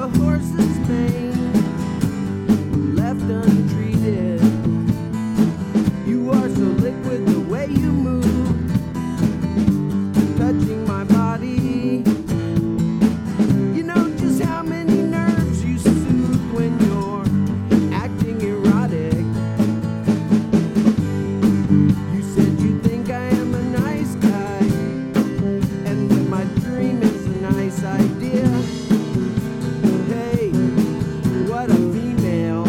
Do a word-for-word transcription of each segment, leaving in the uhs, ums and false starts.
horse's mane, left untreated. You are so liquid the way you move, touching my body. You know just how many nerves you soothe when you're acting erotic. You said you think I am a nice guy, and that my dream is a nice idea. Hey, what a female.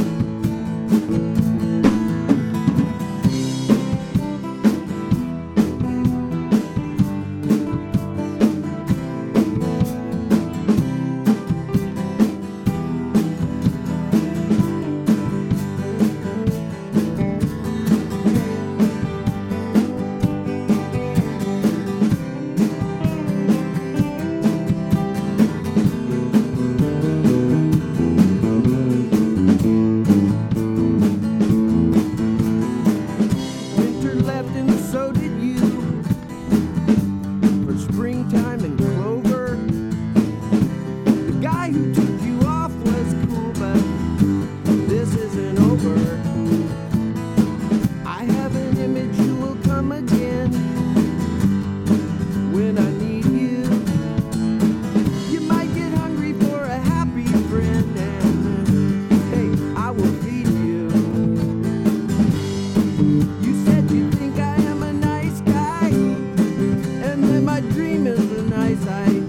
Winter left and so did you, for springtime and clover. The guy who took you off was cool, but this isn't over. I have an image you will come again when I need you. You might get hungry for a happy friend, and hey, I will feed you. You said you think I am a nice guy, and that my dream is a nice idea.